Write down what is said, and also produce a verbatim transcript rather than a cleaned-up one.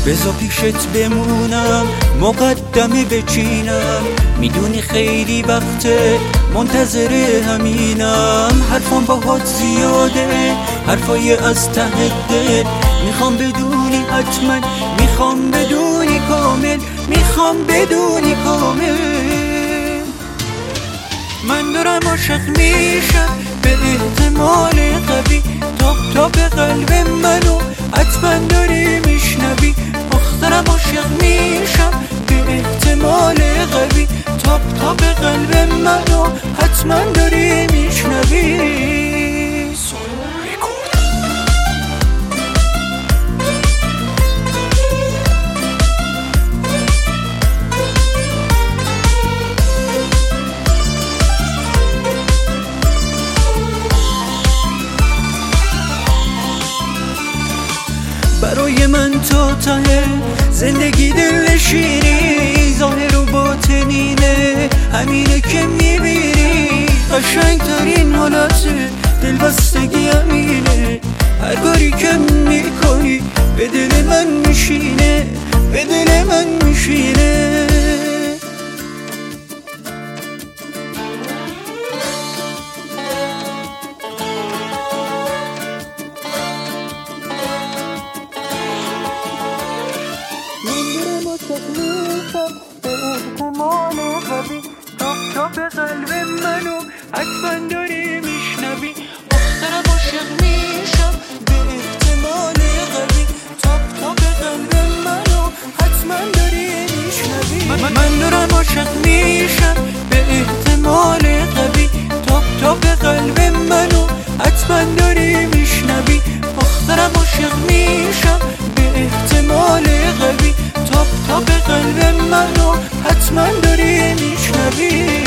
بذار پیشت بمونم، مقدمه بچینم، میدونی خیلی وقته منتظر همینم. حرفام باهات زیاده، حرفای از ته دل، میخوام بدونی حتما، میخوام بدونی کامل، میخوام بدونی کامل. من دارم عاشق میشم به احتمال قوی، تاپ تاپ قلب منو حتما داری میشنوی. دخترم عاشق میشم به احتمال قوی، تاپ تاپ قلب منو حتما داری میشنوی. برای من تو ته زندگی دلنشینی، ظاهر و باطنینه همینه که میبینی. قشنگ ترین حالت دلبستگی همینه، هر کاری که میکنی به دل من میشینه، به دل من میشینه. به احتمال قوی، تاپ تاپ قلب منو حتما داری میشنوی. دخترم عاشق میشم به احتمال قوی، تاپ تاپ قلب منو حتما داری میشنوی. من دارم عاشق میشم به احتمال قوی، تاپ تاپ قلب منو حتما داری میشنوی. دخترم عاشق میشم به احتمال قوی، تاپ تاپ قلب منو حتما داری میشنوی.